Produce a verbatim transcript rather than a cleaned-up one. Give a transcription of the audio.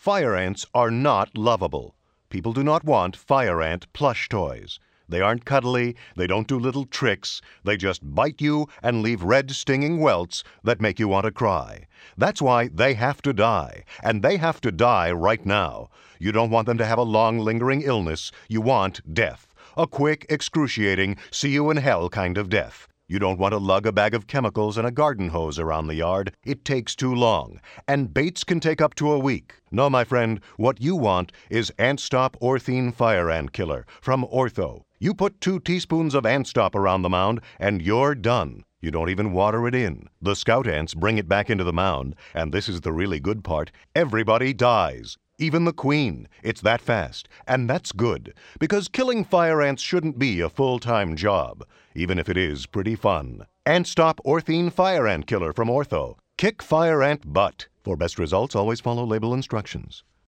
Fire ants are not lovable. People do not want fire ant plush toys. They aren't cuddly, they don't do little tricks, they just bite you and leave red stinging welts that make you want to cry. That's why they have to die, and they have to die right now. You don't want them to have a long lingering illness, you want death. A quick, excruciating, see-you-in-hell kind of death. You don't want to lug a bag of chemicals and a garden hose around the yard. It takes too long. And baits can take up to a week. No, my friend, what you want is AntStop Orthene Fire Ant Killer from Ortho. You put two teaspoons of AntStop around the mound, and you're done. You don't even water it in. The scout ants bring it back into the mound, and this is the really good part, everybody dies. Even the queen. It's that fast. And that's good, because killing fire ants shouldn't be a full-time job, even if it is pretty fun. AntStop Orthene Fire Ant Killer from Ortho. Kick fire ant butt. For best results, always follow label instructions.